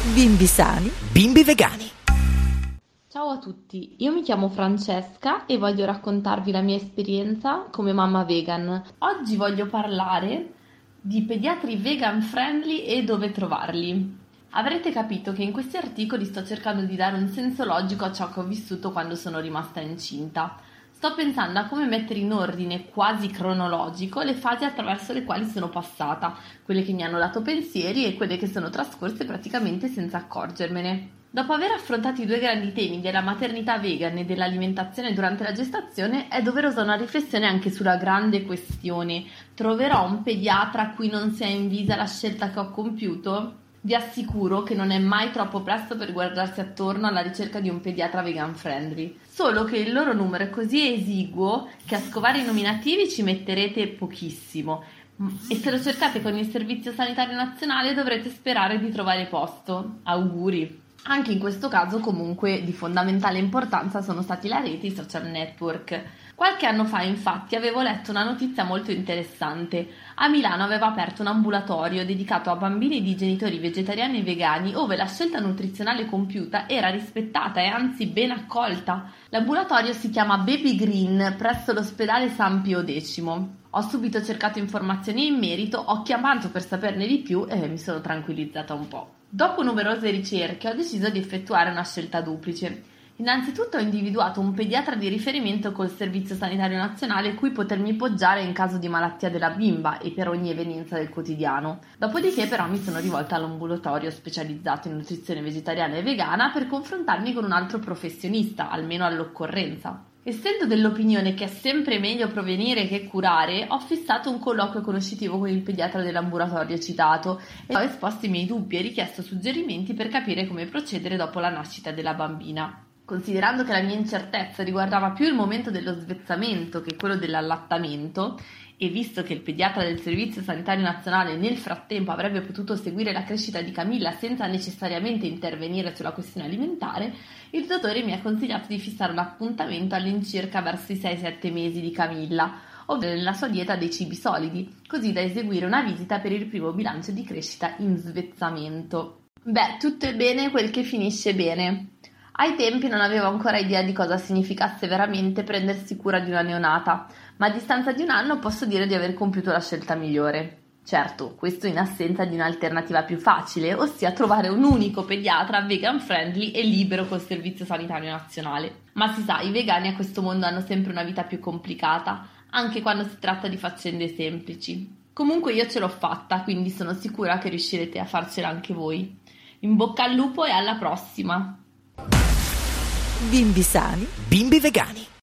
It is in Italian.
Bimbi sani, bimbi vegani. Ciao a tutti, io mi chiamo Francesca e voglio raccontarvi la mia esperienza come mamma vegan. Oggi voglio parlare di pediatri vegan friendly e dove trovarli. Avrete capito che in questi articoli sto cercando di dare un senso logico a ciò che ho vissuto quando sono rimasta incinta. Sto pensando a come mettere in ordine quasi cronologico le fasi attraverso le quali sono passata, quelle che mi hanno dato pensieri e quelle che sono trascorse praticamente senza accorgermene. Dopo aver affrontato i due grandi temi della maternità vegan e dell'alimentazione durante la gestazione, è doverosa una riflessione anche sulla grande questione: troverò un pediatra a cui non sia invisa la scelta che ho compiuto? Vi assicuro che non è mai troppo presto per guardarsi attorno alla ricerca di un pediatra vegan friendly, solo che il loro numero è così esiguo che a scovare i nominativi ci metterete pochissimo e se lo cercate con il Servizio Sanitario Nazionale dovrete sperare di trovare posto. Auguri! Anche in questo caso comunque di fondamentale importanza sono stati la rete e i social network. Qualche anno fa infatti avevo letto una notizia molto interessante. A Milano aveva aperto un ambulatorio dedicato a bambini di genitori vegetariani e vegani, ove la scelta nutrizionale compiuta era rispettata e anzi ben accolta. L'ambulatorio si chiama Baby Green presso l'ospedale San Pio X. Ho subito cercato informazioni in merito, ho chiamato per saperne di più e mi sono tranquillizzata un po'. Dopo numerose ricerche ho deciso di effettuare una scelta duplice. Innanzitutto ho individuato un pediatra di riferimento col Servizio Sanitario Nazionale cui potermi poggiare in caso di malattia della bimba e per ogni evenienza del quotidiano. Dopodiché però mi sono rivolta all'ambulatorio specializzato in nutrizione vegetariana e vegana per confrontarmi con un altro professionista, almeno all'occorrenza. Essendo dell'opinione che è sempre meglio prevenire che curare, ho fissato un colloquio conoscitivo con il pediatra dell'ambulatorio citato e ho esposto i miei dubbi e richiesto suggerimenti per capire come procedere dopo la nascita della bambina. Considerando che la mia incertezza riguardava più il momento dello svezzamento che quello dell'allattamento, e visto che il pediatra del Servizio Sanitario Nazionale nel frattempo avrebbe potuto seguire la crescita di Camilla senza necessariamente intervenire sulla questione alimentare, il dottore mi ha consigliato di fissare un appuntamento all'incirca verso i 6-7 mesi di Camilla, ovvero nella sua dieta dei cibi solidi, così da eseguire una visita per il primo bilancio di crescita in svezzamento. Beh, tutto è bene quel che finisce bene. Ai tempi non avevo ancora idea di cosa significasse veramente prendersi cura di una neonata, ma a distanza di un anno posso dire di aver compiuto la scelta migliore. Certo, questo in assenza di un'alternativa più facile, ossia trovare un unico pediatra vegan friendly e libero col Servizio Sanitario Nazionale. Ma si sa, i vegani a questo mondo hanno sempre una vita più complicata, anche quando si tratta di faccende semplici. Comunque io ce l'ho fatta, quindi sono sicura che riuscirete a farcela anche voi. In bocca al lupo e alla prossima! Bimbi sani, bimbi vegani.